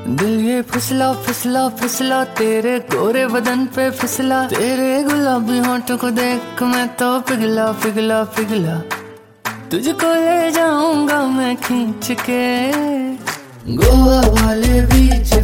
दिल ये फिसला फिसला फिसला तेरे गोरे बदन पे फिसला, तेरे गुलाबी होंठों को देख मैं तो पिघला पिघला पिघला। तुझको ले जाऊंगा मैं खींच के गोवा वाले बीच